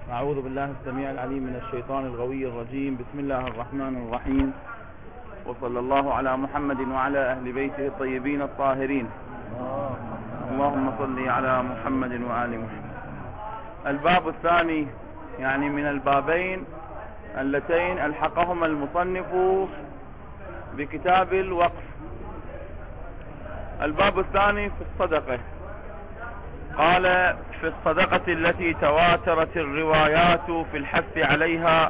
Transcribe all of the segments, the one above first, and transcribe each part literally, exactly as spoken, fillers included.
أعوذ بالله السميع العليم من الشيطان الغوي الرجيم. بسم الله الرحمن الرحيم، وصلى الله على محمد وعلى أهل بيته الطيبين الطاهرين. اللهم صل على محمد وآل محمد. الباب الثاني يعني من البابين اللتين ألحقهما المصنف بكتاب الوقف. الباب الثاني في الصدقة. قال: في الصدقة التي تواترت الروايات في الحث عليها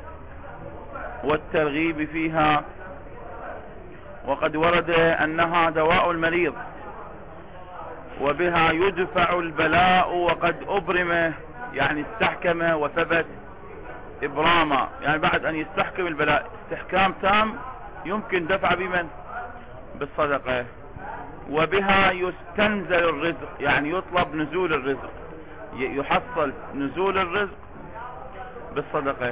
والترغيب فيها، وقد ورد أنها دواء المريض وبها يدفع البلاء، وقد أبرم يعني استحكم وثبت إبراما، يعني بعد أن يستحكم البلاء استحكام تام يمكن دفع بمن؟ بالصدقة. وبها يستنزل الرزق، يعني يطلب نزول الرزق، يحصل نزول الرزق بالصدقة.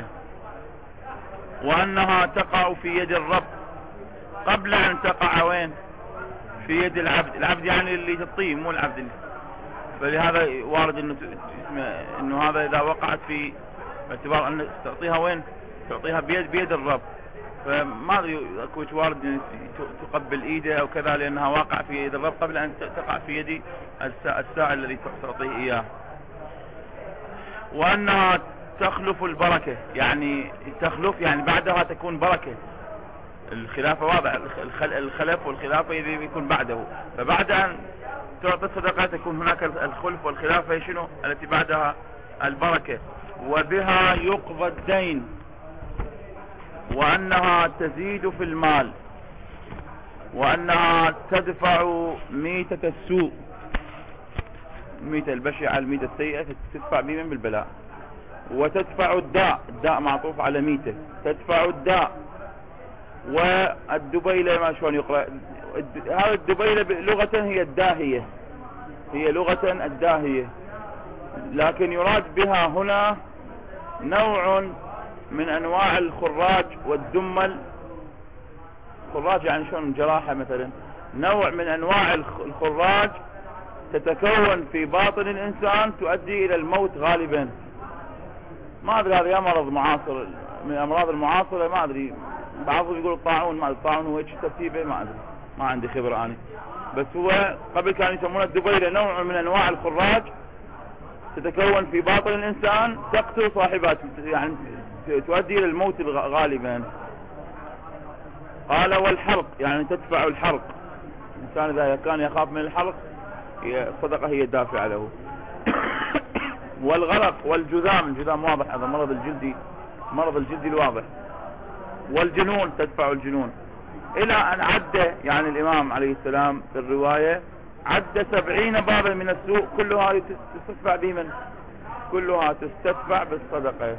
وأنها تقع في يد الرب قبل أن تقع وين؟ في يد العبد. العبد يعني اللي تعطيه، مو العبد اللي. فلهذا وارد انه انه هذا اذا وقعت في باعتبار ان تعطيها وين؟ تعطيها بيد بيد الرب. فما ادري اكو وارد تقبل ايده او كذا، لانها واقعه في يد الرب قبل ان تقع في يد السائل الذي تعطيه اياه. وانها تخلف البركه، يعني تخلف يعني بعدها تكون بركه. الخلافه واضح، الخلف والخلافه يكون بعده، فبعد ان تعطي الصدقه تكون هناك الخلف والخلافه شنو التي بعدها؟ البركه. وبها يقضى الدين، وأنها تزيد في المال، وأنها تدفع ميتة السوء، ميتة البشعة، الميتة السيئة تدفع بمن؟ بالبلاء. وتدفع الداء، الداء معطوف على ميتة، تدفع الداء. والدبيلة ما شلون يقرأ هذا؟ الدبيلة لغة هي الداهية، هي لغة الداهية، لكن يراد بها هنا نوع من انواع الخراج والدمل. خراج يعني شلون؟ جراحة مثلا، نوع من انواع الخراج تتكون في باطن الانسان تؤدي الى الموت غالبا. ما ادري هذا مرض معاصر من الامراض المعاصرة، ما ادري، بعضهم يقول الطاعون، ما الطاعون هو ايش ترتيبه ما ادري، ما عندي خبرة انا، بس هو قبل كانوا يسمونه الدبيلة، نوع من انواع الخراج تتكون في باطن الانسان تقتل صاحبات، يعني تؤدي الى الموت غالبا. قال: والحرق، يعني تدفع الحرق. الانسان اذا كان يخاف من الحرق الصدقة هي الدافعة له. والغرق والجذام، الجذام واضح هذا مرض الجلدي، مرض الجلدي الواضح. والجنون، تدفع الجنون. الى ان عد يعني الامام عليه السلام في الرواية عد سبعين بابا من السوء، كلها تستدفع بمن؟ كلها تستدفع بالصدقة.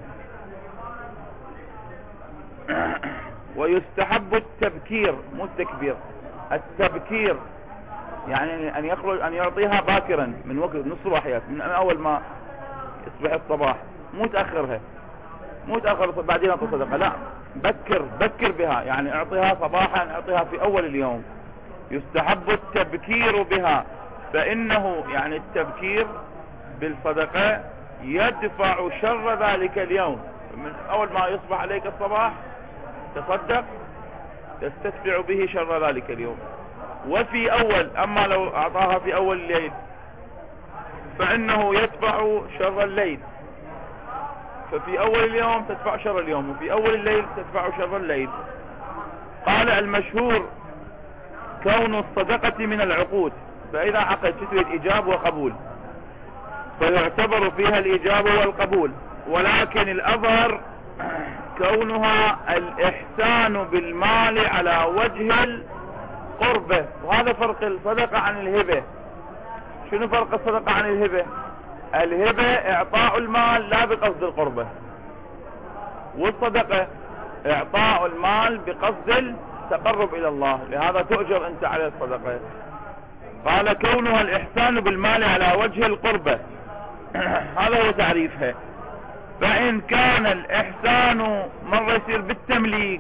ويستحب التبكير، مو التكبير، التبكير، يعني ان يخرج ان يعطيها باكرا من وقت نص الوحيات، من اول ما يصبح الصباح، مو تاخرها، مو تاخر بعدين اعطي صدقه، لا، بكر بكر بها، يعني اعطيها صباحا، اعطيها في اول اليوم. يستحب التبكير بها، فانه يعني التبكير بالصدقه يدفع شر ذلك اليوم. من اول ما يصبح عليك الصباح تصدق تستدفع به شر ذلك اليوم. وفي اول، اما لو اعطاها في اول الليل فانه يدفع شر الليل، ففي اول اليوم تدفع شر اليوم، وفي اول الليل تدفع شر الليل. قال: المشهور كون الصدقة من العقود، فاذا عقد تسوية ايجاب وقبول فيعتبر فيها الايجاب والقبول، ولكن الاظهر كونها الإحسان بالمال على وجه القربة. وهذا فرق الصدقة عن الهبة. شنو فرق الصدقة عن الهبة؟ الهبة إعطاء المال لا بقصد القربة، والصدقة إعطاء المال بقصد التقرب إلى الله، لهذا تؤجر أنت على الصدقة. قال: كونها الإحسان بالمال على وجه القربة، هذا هو تعريفها. فإن كان الإحسان مرة يصير بالتمليك،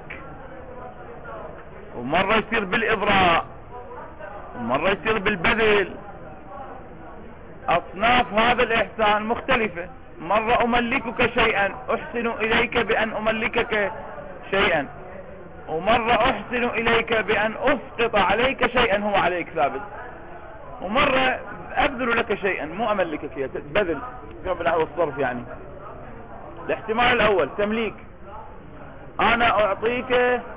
ومرة يصير بالإبراء، ومرة يصير بالبذل، أصناف هذا الإحسان مختلفة. مرة أملكك شيئا، أحسن إليك بأن أملكك شيئا، ومرة أحسن إليك بأن أسقط عليك شيئا هو عليك ثابت، ومرة أبذل لك شيئا مو أملكك يا بذل بنحو الصرف. يعني الاحتمال الأول تمليك، أنا أعطيك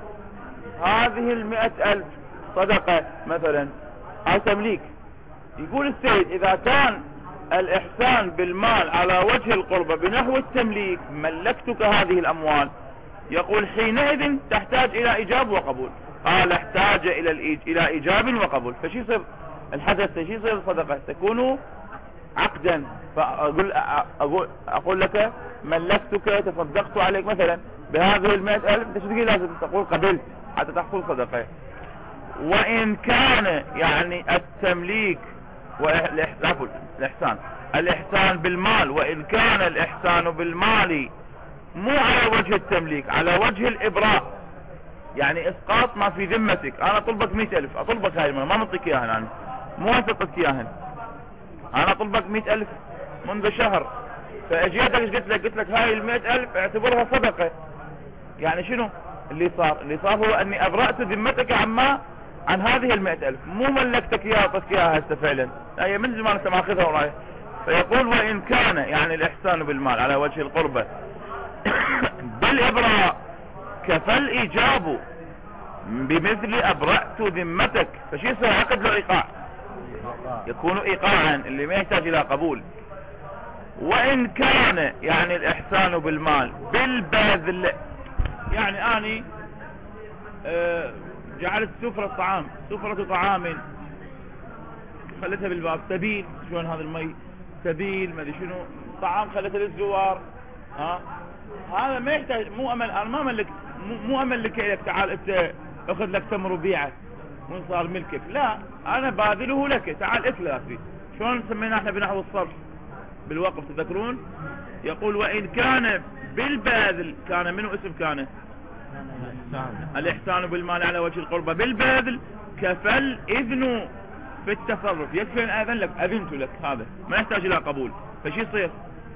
هذه المئة ألف صدقة مثلا، هذا تمليك. يقول السيد إذا كان الإحسان بالمال على وجه القربة بنحو التمليك، ملكتك هذه الأموال، يقول حينئذ تحتاج إلى إيجاب وقبول. قال احتاج إلى الإيج... إلى إيجاب وقبول، فشي يصير الحدث، شي يصير الصدقة تكون عقدا. فأقول أقول أقول لك ملكتك، تصدقت عليك مثلا بهذه المئة ألف، انت شو تقول؟ لازم تقول قبلت حتى تحصل صدقة. وإن كان يعني التمليك والإحسان الإحسان الإحسان بالمال، وإن كان الإحسان بالمال مو على وجه التمليك، على وجه الإبراء، يعني إسقاط ما في ذمتك. أنا أطلبك مئة ألف، أطلبك هاي المال، ما منطيك إياهن، أنا مو أنطيك إياهن، أنا أطلبك مئة ألف منذ شهر، فأجيتك قلت لك قلت لك هاي المئة ألف اعتبرها صدقة. يعني شنو اللي صار؟ اللي صار هو أني أبرأت ذمتك عما عن هذه المئة ألف، مو ملكتك إياها أعطتك إياها هسه فعلا، هي من زمان أنت ماخذها ورايح. فيقول وإن كان يعني الإحسان بالمال على وجه القربة بالإبراء كفى الإيجاب بمثل أبرأت ذمتك، فشي يصير عقد له إيقاع، يكون إيقاعا اللي ما يحتاج إلى قبول. وإن كان يعني الإحسان بالمال بالبذل، يعني أني أه جعلت سفرة طعام، سفرة طعام خلتها بالباب، سبيل شلون هذا المي، سبيل ما ادري شنو، طعام خلتها للزوار، ها هذا ما يحتاج، مو امل، انا ما املك، مو املك لك تعال انت اخذ لك تمر وبيعه وين صار ملكك، لا انا باذله لك، تعال اكله اخي. شلون سميناه احنا بنحو الصرف بالوقف تذكرون؟ يقول وان كان بالباذل، كان منه اسم كان الإحسان بالمال على وجه القربة بالبذل كفى الإذن في التصرف، يكفي أن أذن لك، أذنت لك، هذا ما يحتاج إلى قبول. فشي يصير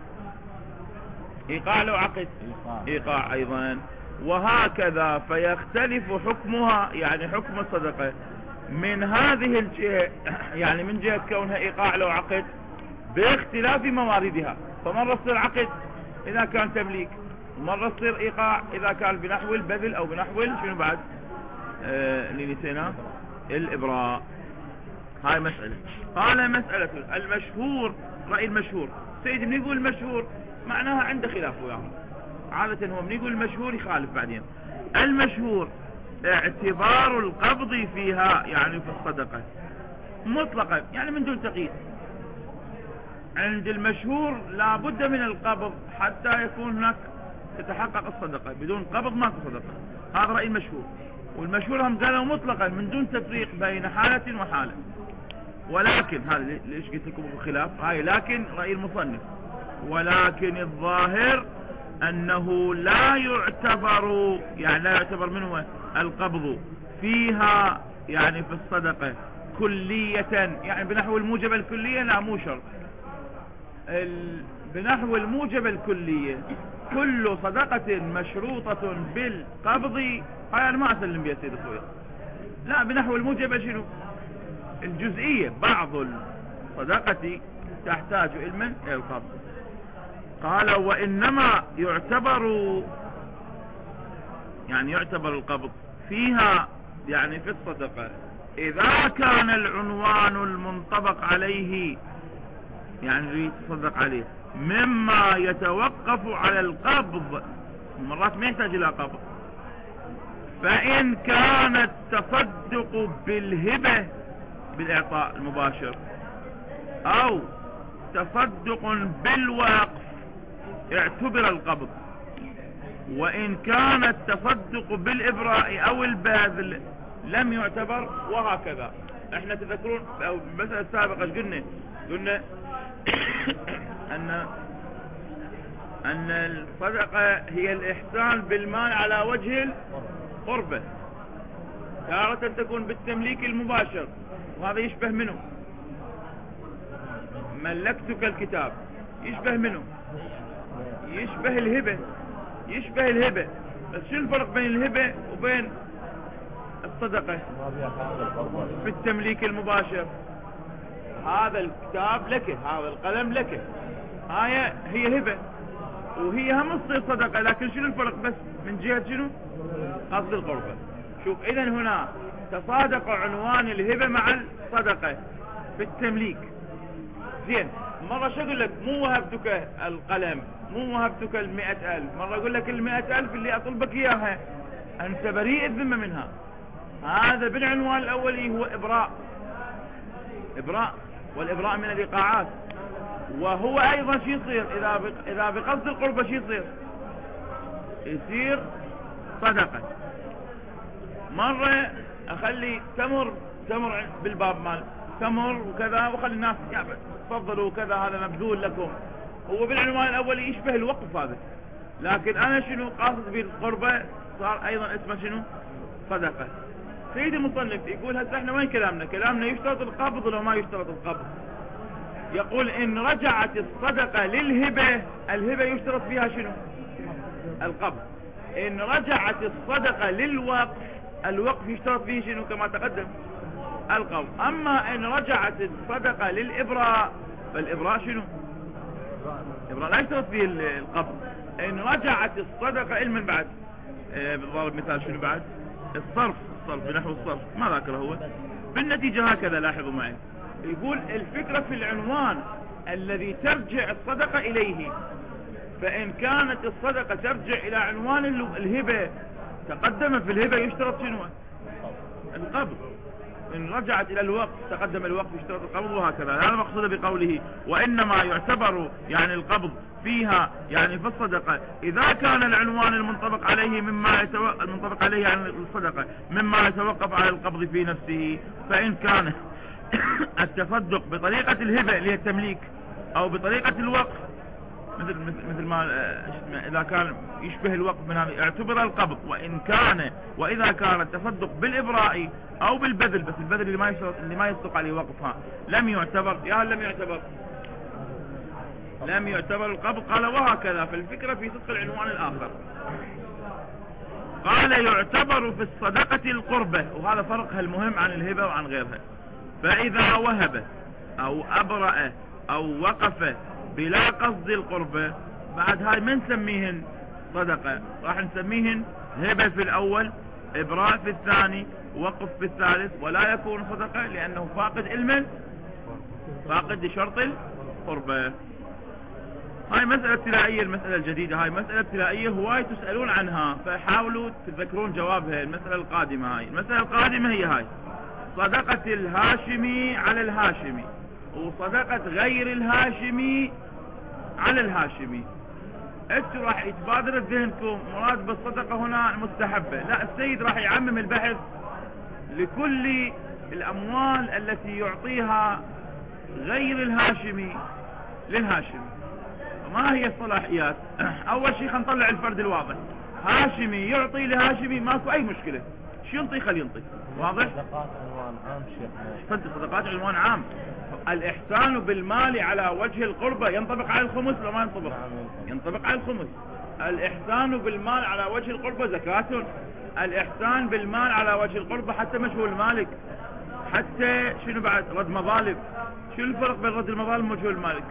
إيقاع لو عقد، إيقاع أيضا. وهكذا فيختلف حكمها، يعني حكم الصدقة من هذه الجهة، يعني من جهة كونها إيقاع لو عقد باختلاف مواردها. فمرة تصير عقد إذا كان تمليك، مرة تصير إيقاع إذا كان بنحو البذل أو بنحو شنو بعد آه اللي نسيناه الإبراء. هاي مسألة. قال مسألة المشهور، رأي المشهور. سيد من يقول المشهور معناها عنده خلاف وياه، عادة هو من يقول المشهور يخالف بعدين. المشهور اعتبار القبض فيها، يعني في الصدقة مطلقا، يعني من دون تقييد. عند المشهور لا بد من القبض حتى يكون هناك تتحقق الصدقة، بدون قبض ماكو صدقة. هذا رأي المشهور. والمشهور هم قالوا مطلقا من دون تفريق بين حالة وحالة. ولكن هذا ليش قلت لكم الخلاف هاي، لكن رأي المصنف ولكن الظاهر أنه لا يعتبر، يعني لا يعتبر منه القبض فيها، يعني في الصدقة كلية، يعني بنحو الموجب الكلية، لا مو شرط. بنحو الموجب الكلية كل صدقة مشروطة بالقبض، هاي أنا ما أسلم بها سيد أخويا. لا بنحو الموجب شنو الجزئية، بعض الصدقة تحتاج علما إلى القبض. قال وإنما يعتبر، يعني يعتبر القبض فيها، يعني في الصدقة إذا كان العنوان المنطبق عليه، يعني يتصدق عليه مما يتوقف على القبض، مرات ما يحتاج إلى قبض. فإن كان التصدق بالهبة بالإعطاء المباشر أو تصدق بالوقف اعتبر القبض. وإن كان التصدق بالإبراء أو الباذل لم يعتبر، وهكذا. احنا تذكرون أو المسألة السابقة ايش قلنا؟ قلنا أن أن الصدقة هي الإحسان بالمال على وجه القربة، تارة تكون بالتمليك المباشر، وهذا يشبه منه ملكتك الكتاب، يشبه منه يشبه الهبة، يشبه الهبة. بس شو الفرق بين الهبة وبين الصدقة؟ في التمليك المباشر. هذا الكتاب لك، هذا القلم لك، هاي هي هبة وهي هم تصير صدقة، لكن شنو الفرق؟ بس من جهة شنو؟ قصد القربة. شوف اذا هنا تصادق عنوان الهبة مع الصدقة في التمليك. زين، مرة شو اقول لك؟ مو وهبتك القلم، مو وهبتك المئة الف، مرة اقول لك المئة الف اللي اطلبك اياها انت بريء الذمة منها. هذا بالعنوان الاولي هو ابراء، ابراء، والابراء من الايقاعات. وهو ايضا شو يصير اذا اذا بقصد القربة؟ شو يصير؟ يصير صدقة. مرة اخلي تمر تمر بالباب مال تمر وكذا، واخلي الناس يعني تفضلوا كذا، هذا مبذول لكم. هو بالعنوان الاولي يشبه الوقف هذا، لكن انا شنو قاصد بالقربة؟ صار ايضا اسمه شنو؟ صدقة. سيدي المصنف يقول هسه احنا وين كلامنا؟ كلامنا يشترط القبض ولا ما يشترط القبض؟ يقول ان رجعت الصدقة للهبة، الهبة يشترط فيها شنو؟ القبض. ان رجعت الصدقة للوقف، الوقف يشترط فيه شنو كما تقدم؟ القبض. اما ان رجعت الصدقة للابراء، فالابراء شنو؟ الابراء لا يشترط فيه القبض. ان رجعت الصدقة علما بعد اه بضرب مثال شنو بعد؟ الصرف، الصرف بنحو الصرف، ما ذاكره هو. بالنتيجة هكذا لاحظوا معي، يقول الفكرة في العنوان الذي ترجع الصدقة اليه. فان كانت الصدقة ترجع الى عنوان الهبة، تقدم في الهبة يشترط شنو؟ القبض. ان رجعت الى الوقف تقدم الوقف يشترط القبض، وهكذا. هذا مقصود بقوله وانما يعتبر يعني القبض فيها يعني في الصدقة اذا كان العنوان المنطبق عليه مما يتوقف المنطبق عليه يعني الصدقة مما يتوقف على القبض في نفسه. فان كان التصدق بطريقة الهبة اللي هي التمليك او بطريقة الوقف مثل مثل ما اذا كان يشبه الوقف من هذا اعتبر القبض. وان كان واذا كان التصدق بالابراء او بالبذل، بس البذل اللي ما يشترط اللي ما يصدق عليه وقفها لم يعتبر. يا لم يعتبر لم يعتبر القبض. قال وهكذا في الفكرة في صدق العنوان الاخر. قال يعتبر في الصدقة القربة، وهذا فرقها المهم عن الهبة وعن غيرها. فاذا وهب او ابرأ او وقف بلا قصد القربة، بعد هاي ما نسميهن صدقة، راح نسميهن هبة في الاول، ابراء في الثاني، وقف في الثالث، ولا يكون صدقة لانه فاقد علما، فاقد لشرط القربة. هاي مسألة ابتلائية، المسألة الجديدة هاي مسألة ابتلائية هواي تسألون عنها، فحاولوا تتذكرون جوابها. المسألة القادمة هاي المسألة القادمة هي هاي صدقة الهاشمي على الهاشمي، وصدقة غير الهاشمي على الهاشمي. انتوا راح يتبادر ذهنكم مراد بالصدقة هنا المستحبة، لا السيد راح يعمم البحث لكل الاموال التي يعطيها غير الهاشمي للهاشمي. ما هي الصلاحيات؟ اول شيء خلينا نطلع الفرد الواضح. هاشمي يعطي لهاشمي ماكو اي مشكلة، شو ينطي خلي ينطي، واضح؟ صدقات عنوان عام شيخنا. صدقات عنوان عام. الاحسان بالمال على وجه القربة ينطبق على الخمس ولا ما ينطبق؟ ينطبق على الخمس. الاحسان بالمال على وجه القربة زكاة. الاحسان بالمال على وجه القربة حتى مجهول المالك، حتى شنو بعد؟ رد مظالم. شو الفرق بين رد المظالم ومجهول المالك؟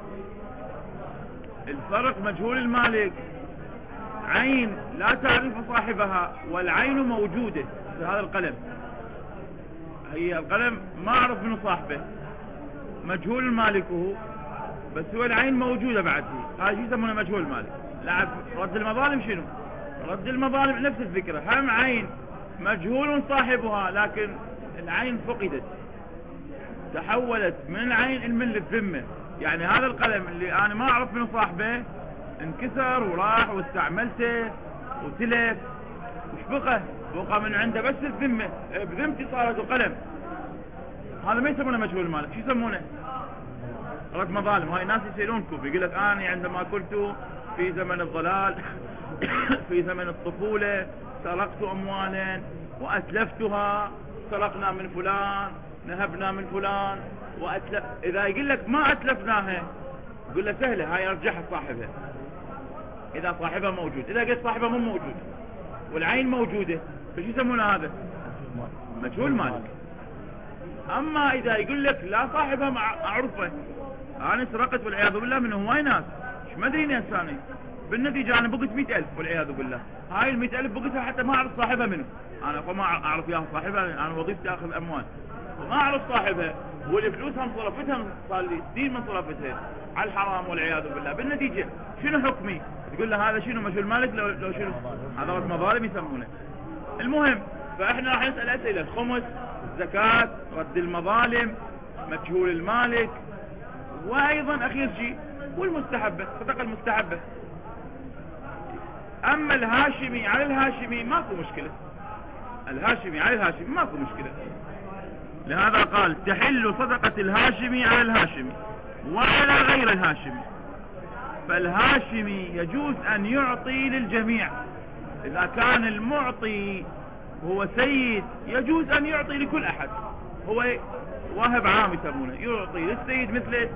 الفرق مجهول المالك عين لا تعرف صاحبها، والعين موجودة في هذا القلم، هي القلم ما اعرف منه صاحبه، مجهول المالك هو، بس هو العين موجودة بعد فيه، هذا شو يسمونه مجهول المالك. لا رد المظالم شنو؟ رد المظالم نفس الفكرة، هم عين مجهول صاحبها لكن العين فقدت، تحولت من العين من للذمة. يعني هذا القلم اللي انا ما اعرف منه صاحبه انكسر وراح واستعملته وتلف، وش بقى؟ بقى من عنده بس الذمة، بذمتي صارت القلم. هذا ما يسمونه مجهول المالك، شو يسمونه؟ رد مظالم. هاي الناس يسألونكم يقول لك انا عندما كنت في زمن الضلال في زمن الطفولة سرقت اموالا واتلفتها، سرقنا من فلان، نهبنا من فلان وأتلف. اذا يقول لك ما اتلفناها يقول له سهلة هاي ارجعها صاحبها اذا صاحبها موجود. اذا قلت صاحبها مو موجود والعين موجودة فشو يسمونه هذا؟ مجهول مالك. اما اذا يقول لك لا صاحبها معروفة، انا سرقت والعياذ بالله من هواي ناس مش مدري ناس ثاني، بالنتيجة انا بقيت مئة الف والعياذ بالله. هاي المئة الف بقيتها حتى ما اعرف صاحبها منه، انا فما اعرف ياها صاحبها، انا وظيفتي اخذ اموال وما اعرف صاحبها، والفلوس هم صرفتها صار لي سنين من صرفتها على الحرام والعياذ بالله. بالنتيجة شنو حكمي؟ تقول له هذا شنو مجهول مالك لو, لو شنو؟ هذا مظالم يسمونه. المهم فاحنا راح نسأل اسئلة: الخمس، الزكاة، رد المظالم، مجهول المالك، وايضا اخير شيء والمستحبة، الصدقة المستحبة. اما الهاشمي على الهاشمي ماكو مشكلة، الهاشمي على الهاشمي ماكو مشكلة. لهذا قال تحل صدقة الهاشمي على الهاشمي وعلى غير الهاشمي. فالهاشمي يجوز ان يعطي للجميع، اذا كان المعطي هو سيد يجوز ان يعطي لكل احد، هو واهب عام يسمونه، يعطي للسيد مثله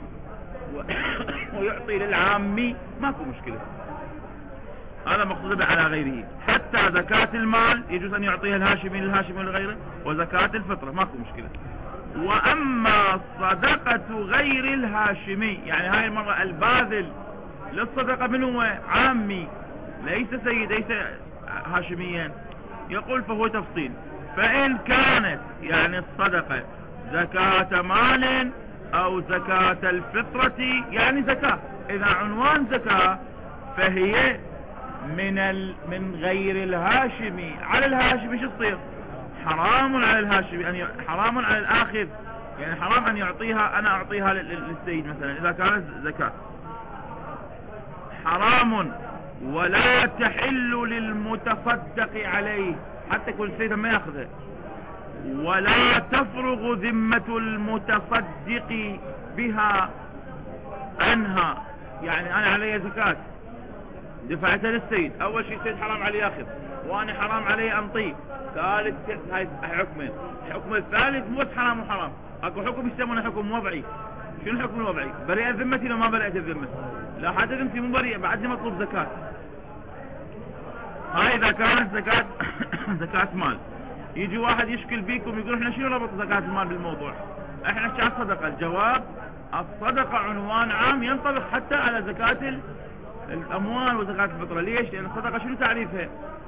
ويعطي للعامي ماكو مشكلة. هذا مقصود على غيره. حتى زكاة المال يجوز ان يعطيها الهاشمي للهاشمي ولغيره، وزكاة الفطرة ماكو مشكلة. واما صدقة غير الهاشمي، يعني هاي المرة الباذل للصدقة من هو؟ عامي ليس سيد ليس هاشميا. يقول فهو تفصيل. فإن كانت يعني الصدقة زكاة مال او زكاة الفطرة يعني زكاة، اذا عنوان زكاة فهي من ال... من غير الهاشمي على الهاشمي شو تصير؟ حرام على الهاشمي ان ي... حرام على الاخذ، يعني حرام ان يعطيها، انا اعطيها لل... للسيد مثلا اذا كانت زكاة حرام. ولا تحل للمتصدق عليه حتى يكون السيد ما ياخذها. ولا تفرغ ذمة المتصدق بها عنها، يعني انا علي زكاة دفعتها للسيد، اول شيء السيد حرام علي ياخذ وانا حرام علي انطيه، ثالث هاي حكمين. الحكم الثالث مو بس حرام وحرام، اكو حكم يسمونه حكم وضعي. شنو الحكم الوضعي؟ بريئة ذمتي لو ما بريئة الذمة؟ لا، حتى ذمتي مو بريئة بعدني مطلوب زكاة. هاي اذا كانت زكاة زكاة مال. يجي واحد يشكل بيكم يقول احنا شنو ربط زكاة المال بالموضوع؟ احنا شو الصدقة؟ الجواب الصدقة عنوان عام ينطبق حتى على زكاة الاموال وزكاة الفطرة. ليش؟ لان الصدقة شنو تعريفها؟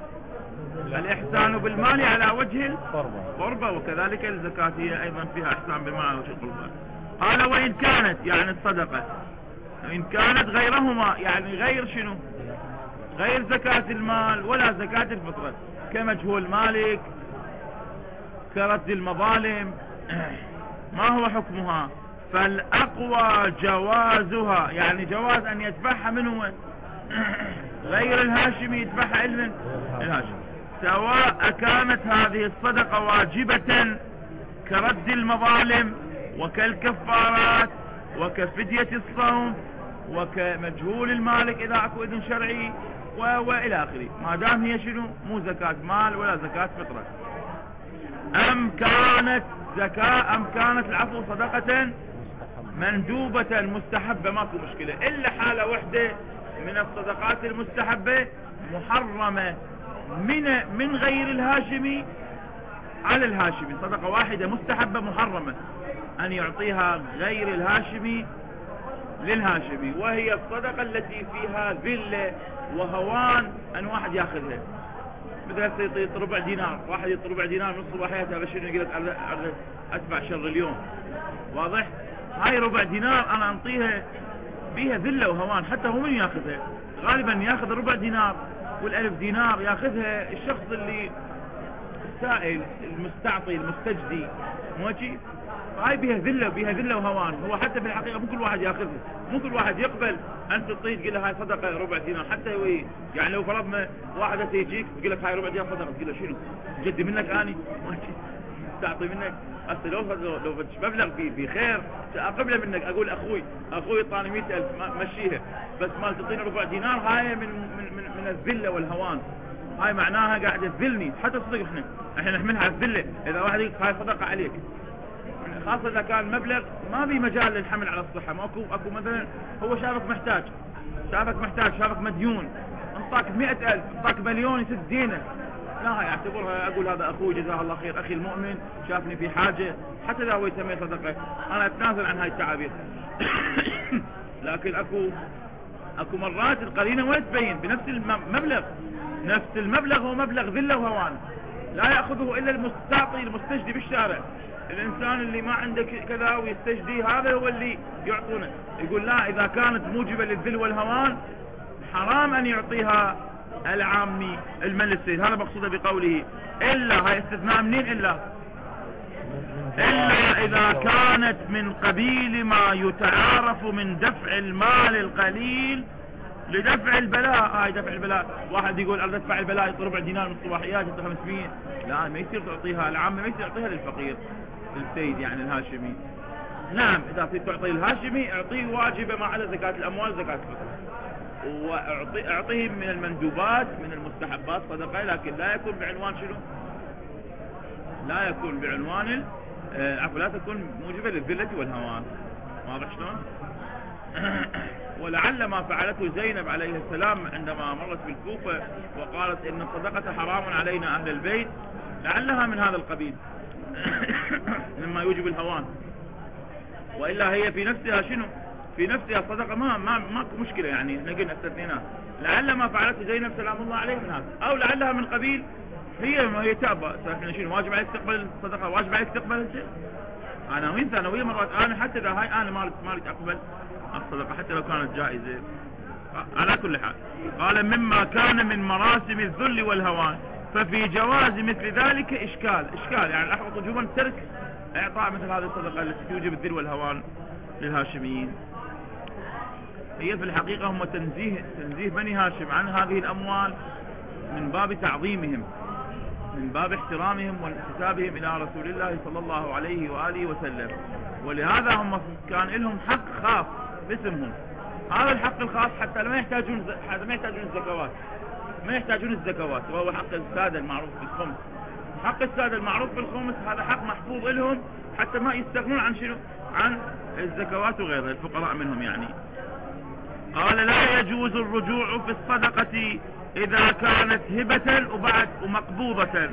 الاحسان بالمال على وجه القربة، وكذلك الزكاة هي ايضا فيها احسان بالمال على وجه القربة. قال وان كانت يعني الصدقة ان كانت غيرهما، يعني غير شنو؟ غير زكاة المال ولا زكاة الفطرة، كمجهول مالك، كرد المظالم، ما هو حكمها؟ فالاقوى جوازها، يعني جواز ان يدفعها منه غير الهاشمي يدفعها علما الهاشمي، سواء كانت هذه الصدقة واجبة كرد المظالم وكالكفارات وكفدية الصوم وكمجهول المالك اذا اكو اذن شرعي والى اخره، ما دام هي شنو؟ مو زكاة مال ولا زكاة فطرة. ام كانت زكاة ام كانت العفو صدقة مندوبة مستحبة ماكو مشكلة، الا حالة وحدة من الصدقات المستحبة محرمة من من غير الهاشمي على الهاشمي، صدقة واحدة مستحبة محرمة ان يعطيها غير الهاشمي للهاشمي، وهي الصدقة التي فيها ذلة وهوان ان واحد ياخذها. مثل يعطي ربع دينار، واحد يعطي ربع دينار نص صباحيته بشر يقول لك اتبع شر اليوم، واضح؟ هاي ربع دينار انا انطيها فيها ذلة وهوان، حتى هو من ياخذها؟ غالبا ياخذ ربع دينار والالف دينار ياخذها الشخص اللي السائل المستعطي المستجدي، مو هيك؟ هاي بيها ذله بيها ذله وهوان، هو حتى في الحقيقه مو كل واحد ياخذها، مو كل واحد يقبل ان تعطيه تقول له هاي صدقه ربع دينار، حتى هو يعني لو فرضنا واحد يجيك تقول لك هاي ربع دينار صدقه، تقول له شنو؟ جدي منك اني؟ تعطي منك؟ هسه لو لو مبلغ بخير اقبله منك، اقول اخوي اخوي اعطاني مئة ألف مشيها، بس مال تعطيني ربع دينار هاي من من من, من الذله والهوان، هاي معناها قاعده تذلني. حتى صدق احنا احنا نحملها على الذله، اذا واحد يقول هاي صدقه عليك خاصة إذا كان مبلغ ما بي مجال للحمل على الصحة. ماكو أكو مثلا هو شافك محتاج، شافك محتاج شافك مديون، انطاك مئة ألف، انطاك مليون يسد دينه، لا يعتبرها. أقول هذا أخوي جزاه الله خير، أخي المؤمن شافني في حاجة، حتى إذا هو يسمي صدقة أنا أتنازل عن هاي التعابير. لكن أكو أكو مرات القرينة وين تبين بنفس المبلغ، نفس المبلغ هو مبلغ ذلة وهوان، لا يأخذه إلا المستعطي المستجدي بالشارع. الإنسان اللي ما عنده كذا ويستجدي هذا هو اللي يعطونه. يقول لا، إذا كانت موجبة للذل والهوان حرام أن يعطيها العامي المال السيد. هذا مقصوده بقوله إلا، هاي استثناء منين؟ إلا إلا إذا كانت من قبيل ما يتعارف من دفع المال القليل لدفع البلاء. هاي دفع البلاء، واحد يقول أريد أدفع البلاء يطلب ربع دينار من الصباحيات يعطي خمسمية، لا ما يصير تعطيها العامة، ما يصير تعطيها للفقير السيد يعني الهاشمي. نعم إذا تريد تعطي الهاشمي اعطيه واجبة ما عدا زكاة الأموال زكاة الفطر، واعطيه من المندوبات من المستحبات صدقة، لكن لا يكون بعنوان شنو؟ لا يكون بعنوان عفوا لا تكون موجبة للذلة والهوان. واضح شلون؟ ولعل ما فعلته زينب عليه السلام عندما مرت بالكوفة وقالت إن الصدقة حرام علينا أهل البيت، لعلها من هذا القبيل مما يوجب الهوان. وإلا هي في نفسها شنو؟ في نفسها الصدقة ما ما ماكو مشكلة، يعني احنا قلنا استثنيناه. لعل ما فعلته زينب سلام الله عليه من هذا، أو لعلها من قبيل هي ما هي تابة. احنا شنو واجب عليك تقبل الصدقة؟ واجب عليك تقبل انت؟ انا وانت انا ويا مرات انا حتى اذا هاي انا ما ما اقبل الصدقة حتى لو كانت جائزة. على كل حال قال مما كان من مراسم الذل والهوان ففي جواز مثل ذلك اشكال. اشكال يعني الاحوط وجوبا ترك اعطاء مثل هذه الصدقة التي توجب الذل والهوان للهاشميين. هي في الحقيقة هم تنزيه تنزيه بني هاشم عن هذه الاموال من باب تعظيمهم، من باب احترامهم وانتسابهم الى رسول الله صلى الله عليه وآله وسلم. ولهذا هم كان لهم حق خاص باسمهم، هذا الحق الخاص حتى ما يحتاجون حتى ما يحتاجون الزكوات، ما يحتاجون الزكوات، وهو حق السادة المعروف بالخمس. حق السادة المعروف بالخمس هذا حق محفوظ لهم حتى ما يستغنون عن شنو؟ عن الزكوات وغيرها، الفقراء منهم يعني. قال لا يجوز الرجوع في الصدقة إذا كانت هبة وبعد ومقبوضة.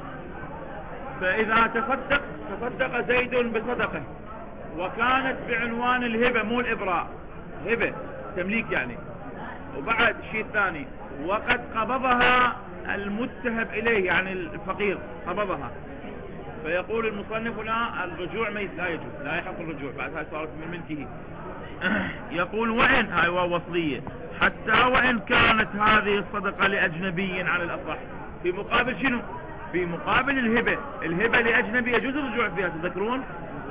فإذا تصدق تصدق زيد بصدقة وكانت بعنوان الهبة مو الإبراء، هبة تمليك يعني، وبعد شيء ثاني وقد قبضها المتهب إليه يعني الفقير قبضها، فيقول المصنف لا الرجوع ما لا يجوز، لا يحق الرجوع بعد هاي صارت من ملكه. يقول وإن هاي وصلية حتى وإن كانت هذه الصدقة لأجنبي على الأصح، في مقابل شنو؟ في مقابل الهبة. الهبة لأجنبي يجوز الرجوع فيها تذكرون،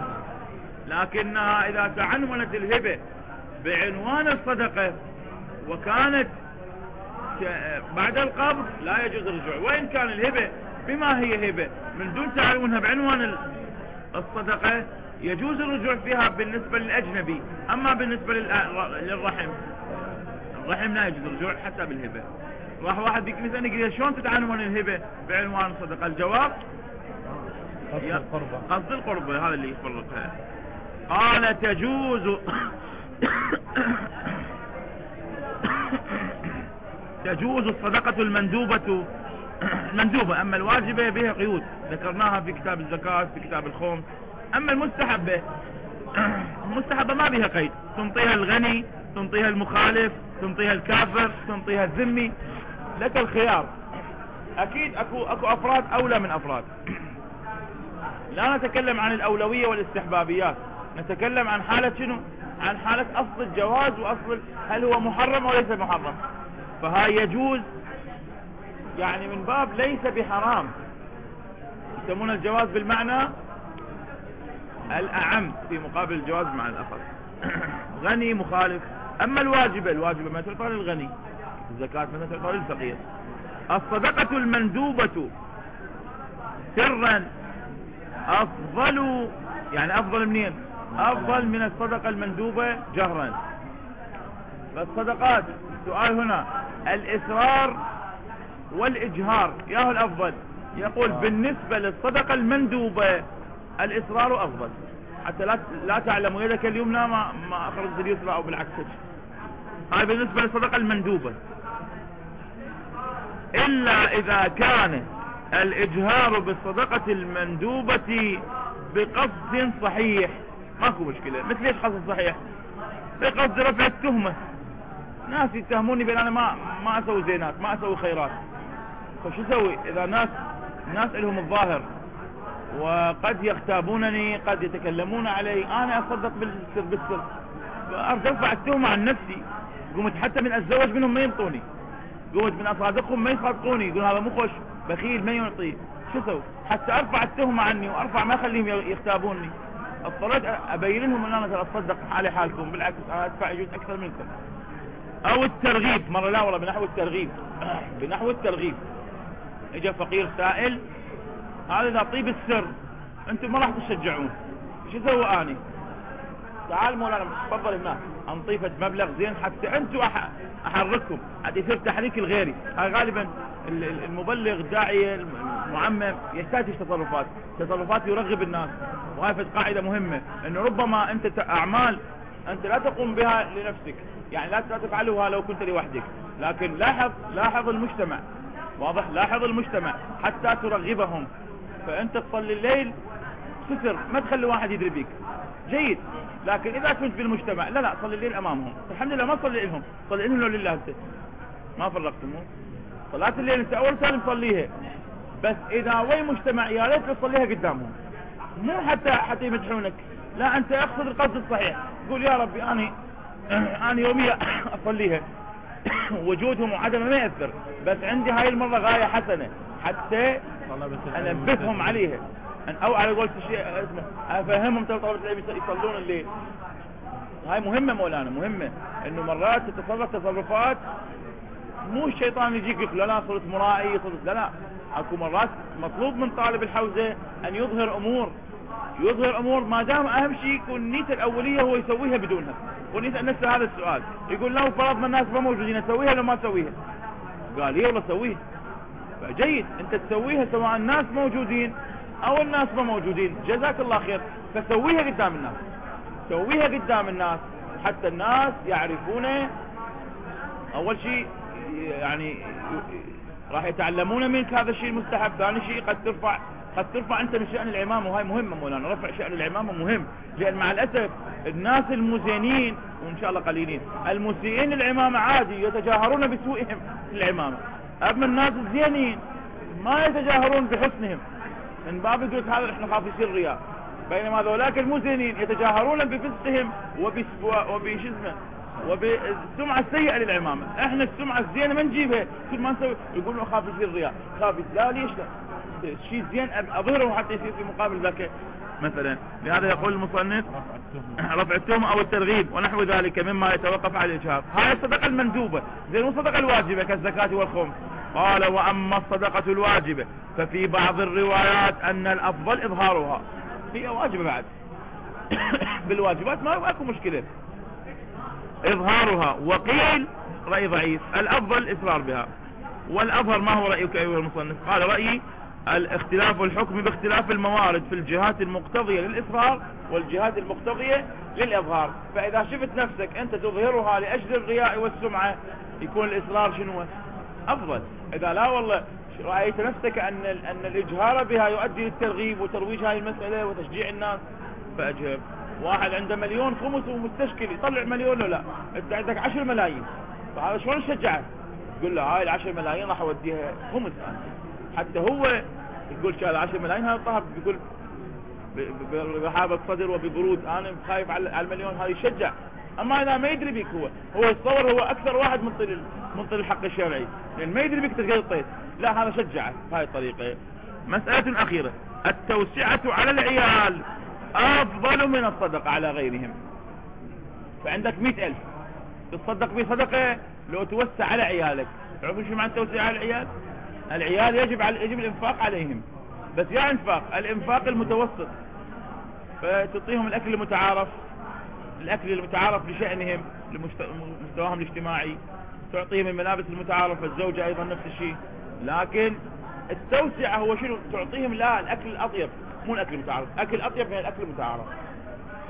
لكنها إذا تعنونت الهبة بعنوان الصدقة وكانت بعد القبض لا يجوز الرجوع. وإن كان الهبة بما هي هبة من دون تعاونها بعنوان الصدقة يجوز الرجوع فيها بالنسبة للأجنبي. أما بالنسبة للرحم، الرحم لا يجوز الرجوع حتى بالهبة. راح واحد مثلا يقول شلون تتعنون الهبة بعنوان الصدقة؟ الجواب قصد القربة، قصد القربة هذا اللي يفرقها. قال تجوز تجوز الصدقة المندوبة المندوبة، أما الواجبة بها قيود ذكرناها في كتاب الزكاة في كتاب الخمس. أما المستحبة المستحبة ما بها قيد، تنطيها الغني، تنطيها المخالف، تنطيها الكافر، تنطيها الذمي، لك الخيار. أكيد أكو, أكو أفراد أولى من أفراد. لا نتكلم عن الأولوية والاستحبابيات، نتكلم عن حالة شنو؟ عن حالة أصل الجواز وأصل هل هو محرم أو ليس محرم. فهاي يجوز يعني من باب ليس بحرام، يسمون الجواز بالمعنى الأعم في مقابل الجواز مع الأخر. غني مخالف. أما الواجبة، الواجبة ما تعطى للغني، الزكاة ما تعطى للفقير. الصدقة المندوبة سرا أفضل، يعني أفضل منين؟ أفضل من الصدقة المندوبة جهرا. فالصدقات السؤال هنا الإسرار والإجهار ياهو الأفضل؟ يقول بالنسبة للصدقة المندوبة الإسرار أفضل. حتى لا لا تعلم يدك اليمنى ما ما اخرجت اليسرى او بالعكس. هاي بالنسبة للصدقة المندوبة. الا اذا كان الاجهار بالصدقة المندوبة بقصد صحيح ماكو مشكلة. مثل ايش قصد صحيح؟ بقصد رفع التهمة. ناس يتهموني بان انا ما ما اسوي زينات ما اسوي خيرات، فشو اسوي؟ اذا ناس ناس لهم الظاهر وقد يغتابونني قد يتكلمون علي، انا اصدق بالسر بالسر فارجع ارفع التهمة عن نفسي. قمت حتى من اتزوج منهم ما ينطوني، قمت من اصادقهم ما يصدقوني، يقول هذا مو خوش بخيل ما يعطي. شو اسوي؟ حتى ارفع التهمة عني وارفع ما اخليهم يغتابوني. اضطريت ابين لهم ان انا ترى اصدق حالي حالكم، بالعكس انا ادفع يجوز اكثر منكم. او الترغيب مرة، لا والله بنحو الترغيب بنحو الترغيب. اجا فقير سائل، هذا اذا طيب السر انتم ما راح تشجعون، شو اسوي اني؟ تعال مولانا تفضل هناك انطيفة مبلغ زين حتى انتم أح... احرككم حتى يصير تحريك الغيري. هاي غالبا المبلغ الداعية المعمم يحتاج تصرفات تصرفات يرغب الناس. وهي قاعدة مهمة، انه ربما انت اعمال انت لا تقوم بها لنفسك، يعني لا تفعلها لو كنت لوحدك، لكن لاحظ لاحظ المجتمع، واضح؟ لاحظ المجتمع حتى ترغبهم. فانت تصلي الليل ستر ما تخلي واحد يدري بيك، جيد. لكن اذا كنت في المجتمع لا لا صلي الليل امامهم، الحمد لله ما تصلي لهم، صلي لهم لله انت ما فرقتموه. صلاة الليل انت اول سالم صليها، بس اذا وين مجتمع يا ريت تصليها قدامهم، مو حتى حتى يمدحونك، لا انت اقصد القصد الصحيح. قول يا ربي اني اني يوميا اصليها وجودهم وعدمه ما يأثر، بس عندي هاي المرة غاية حسنة حتى انبههم عليها، او على قولت شيء اسمه افهمهم ترى طلبة العلم يصلون الليل. هاي مهمة مولانا، مهمة انه مرات تتصرف تصرفات مو الشيطان يجيك يقول لا لا صرت مرائي صرت لا لا. اكو مرات مطلوب من طالب الحوزة ان يظهر امور يظهر امور ما دام اهم شيء يكون نيته الاولية هو يسويها بدونها. ونسأل نفسه هذا السؤال، يقول لو فرضنا الناس ما موجودين اسويها لو ما اسويها؟ قال ايه والله اسويها. فجيد انت تسويها سواء الناس موجودين او الناس ما موجودين، جزاك الله خير. فسويها قدام الناس، سويها قدام الناس حتى الناس يعرفون. اول شيء يعني راح يتعلمون منك هذا الشيء المستحب. ثاني شيء قد ترفع قد ترفع انت من شأن العمامة، وهي مهمة مولانا. رفع شأن العمامة مهم، لان مع الاسف الناس المزينين وان شاء الله قليلين المسيئين للعمامة عادي يتجاهرون بسوءهم في العمامة، اما الناس الزينين ما يتجاهرون بحسنهم، من باب يقول هذا احنا خاف يصير رياء. بينما ذولاك المزينين يتجاهرون بفسقهم وبشزمه وبالسمعة السيئة للعمامة. احنا السمعة الزينة ما نجيبها، كل ما نسوي يقولون خاف يصير رياء، خاف. لا ليش لا؟ شيء زين اظهره حتى يصير في مقابل ذاك مثلا. لهذا يقول المصنف رفع التهمة او الترغيب ونحو ذلك مما يتوقف على الاجهار. هاي الصدقة المندوبة زين، والصدقة الواجبة كالزكاة والخمس. قال واما الصدقة الواجبة ففي بعض الروايات ان الافضل اظهارها، هي واجبة بعد بالواجبات ما اكو مشكلة اظهارها. وقيل رأي ضعيف الافضل الاصرار بها. والاظهر ما هو رأيك ايها المصنف؟ قال رأيي الاختلاف الحكم باختلاف الموارد في الجهات المقتضية للإصرار والجهات المقتضية للإظهار. فإذا شفت نفسك أنت تظهرها لأجل الرياء والسمعة يكون الإصرار شنو أفضل. إذا لا والله رأيت نفسك أن أن الإجهار بها يؤدي للترغيب وترويج هاي المسألة وتشجيع الناس فأجهب. واحد عنده مليون خمس ومستشكل يطلع مليون ولا أنت عندك عشر ملايين، فهذا شلون شجعه؟ تقول له هاي العشر ملايين راح أوديها خمس أنت. حتى هو يقول شال عشر ملايين هذا طهب، يقول برحابة صدر وببرود انا خايف على المليون هذا يشجع. اما اذا ما يدري بك هو هو يتصور هو اكثر واحد منطل منطل الحق الشرعي، لان ما يدري بك تلقى الطيس، لا هذا شجعه بهاي الطريقة. مسألة اخيرة، التوسعة على العيال افضل من الصدقة على غيرهم. فعندك مئة الف تصدق بصدقة لو توسع على عيالك. تعرفون شو معنى التوسعة على العيال؟ العيال يجب على يجب الانفاق عليهم، بس يا انفاق الانفاق المتوسط، فتعطيهم الاكل المتعارف الاكل المتعارف لشأنهم لمستواهم الاجتماعي، تعطيهم الملابس المتعارف، الزوجة ايضا نفس الشيء. لكن التوسعة هو شنو؟ تعطيهم لا الاكل الاطيب، مو الاكل المتعارف، اكل اطيب من الاكل المتعارف.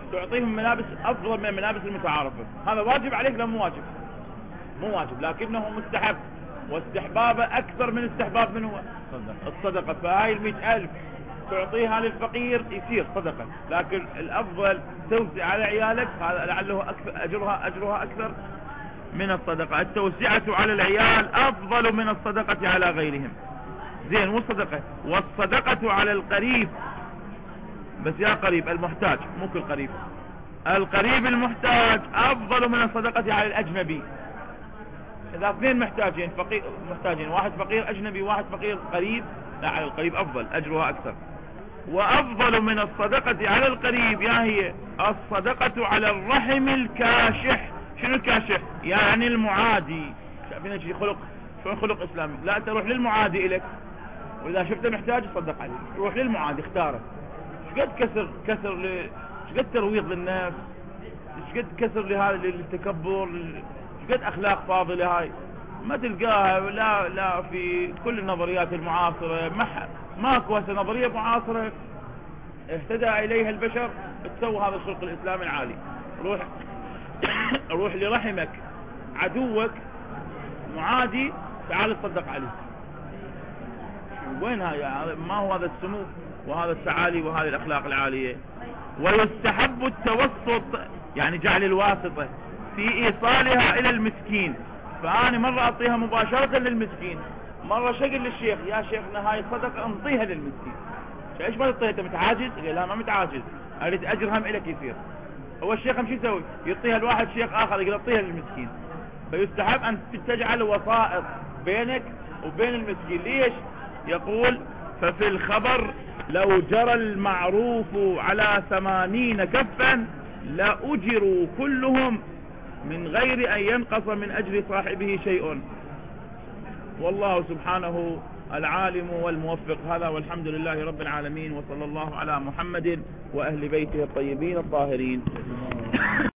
تعطيهم ملابس افضل من الملابس المتعارفة. هذا واجب عليك لا مو واجب؟ مو واجب، لكنه مستحب، واستحبابه اكثر من استحباب من هو الصدقة. فهاي المئة الف تعطيها للفقير يصير صدقة، لكن الافضل توزع على عيالك، هذا لعله أكثر اجرها اجرها اكثر من الصدقة. التوسعة على العيال افضل من الصدقة على غيرهم. زين، مو الصدقة، والصدقة على القريب، بس يا قريب المحتاج، مو كل قريب، القريب المحتاج افضل من الصدقة على الاجنبي. اذا اثنين محتاجين، فقير محتاجين، واحد فقير اجنبي واحد فقير قريب، لا على القريب افضل، اجرها اكثر. وافضل من الصدقة على القريب يا هي الصدقة على الرحم الكاشح. شنو الكاشح؟ يعني المعادي. شايفين شيء خلق، شو خلق اسلامي؟ لا تروح للمعادي الك، واذا شفته محتاج تصدق عليه، روح للمعادي اختاره. شقد كسر كسر ل... شقد ترويض للنفس، شقد كسر لهذا للتكبر، شقد اخلاق فاضله هاي ما تلقاها لا لا في كل النظريات المعاصره. ما ماكو هسه نظريه معاصره اهتدى اليها البشر تسوي هذا الخلق الاسلامي العالي. روح روح لرحمك عدوك معادي، تعال تصدق عليه. وين هاي؟ ما هو هذا السمو وهذا التعالي وهذه الاخلاق العاليه. ويستحب التوسط، يعني جعل الواسطه في ايصالها الى المسكين. فانا مره اعطيها مباشره للمسكين، مره شقل للشيخ، يا شيخنا هاي الصدقه انطيها للمسكين. ايش ما تعطيها؟ انت متعاجز؟ لا ما متعاجز، اريد اجر هم الك يصير. هو الشيخ مش يسوي؟ يعطيها لواحد شيخ اخر يقول اعطيها للمسكين. فيستحب ان تجعل وسائط بينك وبين المسكين. ليش؟ يقول ففي الخبر لو جرى المعروف على ثمانين كفا لأجروا كلهم من غير أن ينقص من أجر صاحبه شيء. والله سبحانه العالم والموفق. هذا والحمد لله رب العالمين، وصلى الله على محمد وأهل بيته الطيبين الطاهرين.